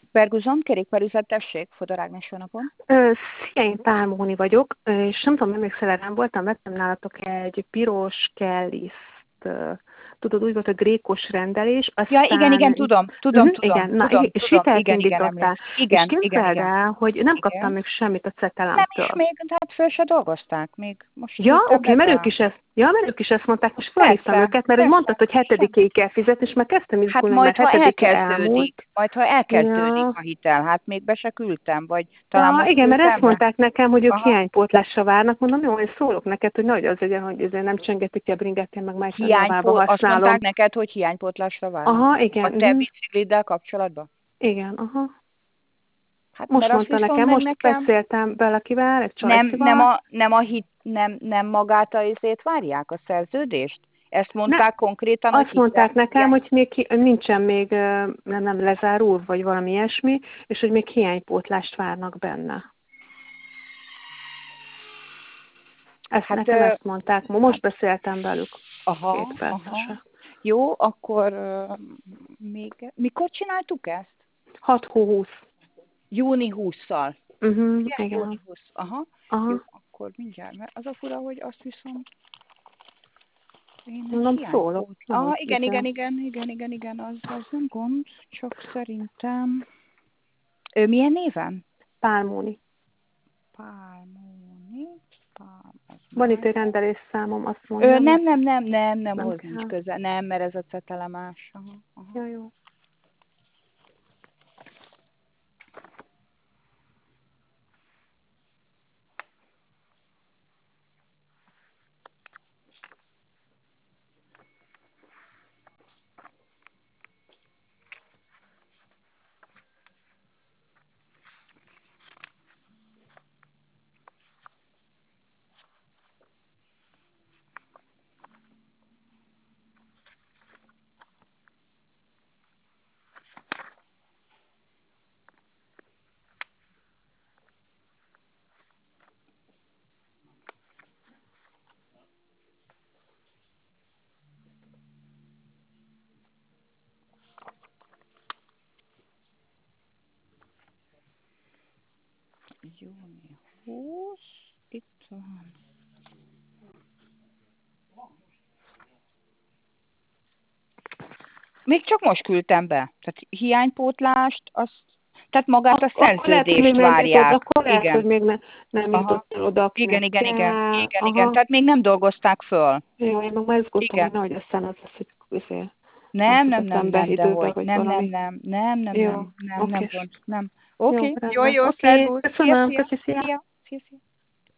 Berguzon, kerékpárüzlet, tessék, Fodor Ágnes napon. Szia, én Pál Móni vagyok, és nem tudom, emlékszel, rám voltam, vettem nálatok egy piros kelliszt, tudod, úgy volt a grékos rendelés, Ja, igen, igen, aztán... igen, na, és hitelt igen, indítottál, és képzeld igen. el, hogy nem kaptam Igen. még semmit a Nem is Cetelámtól. még, hát föl se dolgozták, még most Ja, írtam oké, be mert rá. mert ők is ezt mondták, most felhívtam őket, mert hogy mondtad, hogy Semmi. 7-ig kell fizetni, és már kezdtem Hát izgulni, majd, mert ha 7-e elmúlt. elkezdődik Ja. a hitel, hát még be se küldtem, vagy talán Ja, most igen, mert ezt küldtem be? mondták nekem, hogy ők Aha. hiánypótlásra várnak, mondom, jó, én szólok neked, hogy nagy az legyen, hogy ezért nem csengetik ki a bringát, én meg Májton javába Azt használom. mondták neked, hogy hiánypótlásra várnak? Aha, A igen, te bicikliddel kapcsolatban? igen, aha. Hát mert Most azt mondta viszont nekem, meg most nekem beszéltem valakivel, egy csajszival. nem magát a izét várják, a szerződést? Ezt Ne, mondták konkrétan, hogy azt mondták nekem, hiány? hogy még nincsen még nem lezárul, vagy valami ilyesmi, és hogy még hiánypótlást várnak benne. Hát, Nekem ezt mondták, most hát beszéltem velük aha, 2 aha. percesre. Jó, akkor mikor csináltuk ezt? 6-20. Júni 20-szal. Ugye? Júni Igen. 20. Aha. Jó, Aha. akkor mindjárt, mert az a fura, hogy azt viszont én egy Mondom, szólok. hiánypót. Nem, Igen, az nem gond, csak szerintem... Ő milyen néven? Pálmóni. Pálmóni, ez Van itt már... egy rendelésszámom, azt mondjam, mert Nem, nem hoz nincs kell. köze. Nem, mert ez a cetelemás. Aha, aha. Ja, jó. Júni 20, itt van. Még csak most küldtem be. Tehát hiánypótlást, tehát magát a Akkor lehet, hogy még szerződést nem jutott, várják. akkor lehet, hogy Igen. még nem Aha. jutott el oda, akinek kell. Igen. Aha. Tehát még nem dolgozták föl. Jó, én meg már izgultam, hogy Igen. nehogy aztán az lesz, hogy nem fizetem be időbe, Dehogy. vagy valami. Jó, Nem oké. gond. Nem. Jó, Oké. rendben. Jó, Oké, szervusz. köszönöm, köszi, szia. Szia.